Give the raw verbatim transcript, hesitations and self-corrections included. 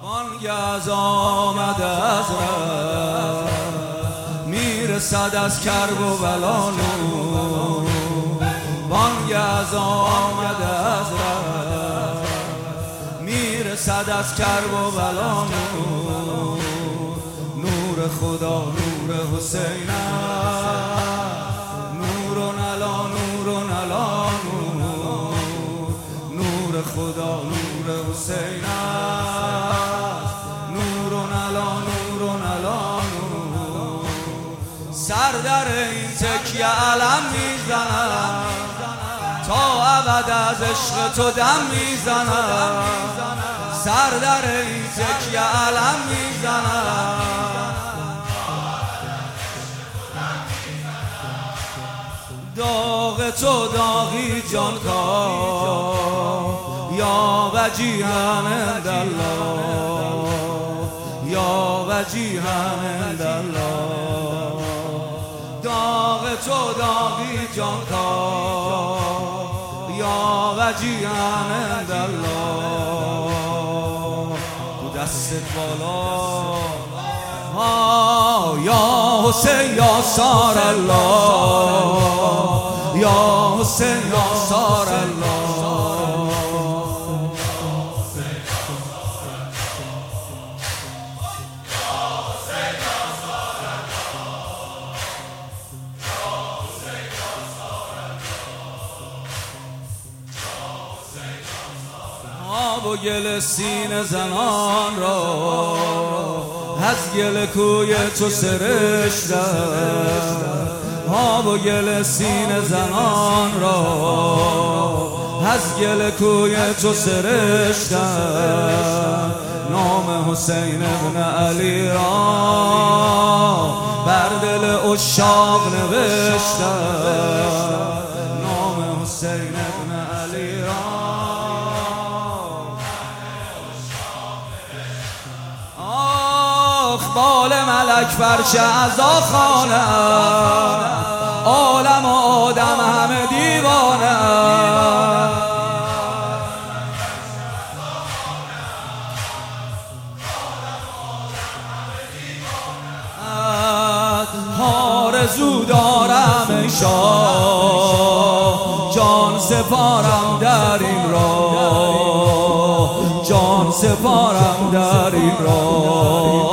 بانگ از آمد از رفت میرسد از کرب و بلا نور. بانگ از آمد از رفت میرسد از کرب و بلا نور. نور خدا نور حسین نور علا نور علا نور. نور خدا نور حسین نور علا نور علا نور. سر در این تکیه علم میزنم تا ابد از عشق تو دم میزنم. سر در این تکیه علم میزنم داغ تو داغی جان کا یا وجیها عند الله یا وجیها عند الله. داغ تو داغی جان کا یا وجیها عند الله. تو دست بالا یا حسین یا سار الله یا حسین یا سار الله. آب و گل سینه زنان را از گل کوی تو سرشتم. آب و گل سینه زنان را از گل کوی تو سرشتم. نام حسین ابن علی را بر دل عشاق نوشتم. نام حسین ابن علی را بال ملک فرش عزا خانه. عالم و آدم همه دیوانه. آرزو دارم ای شاه جان سپارم در این راه. جان سپارم در این راه.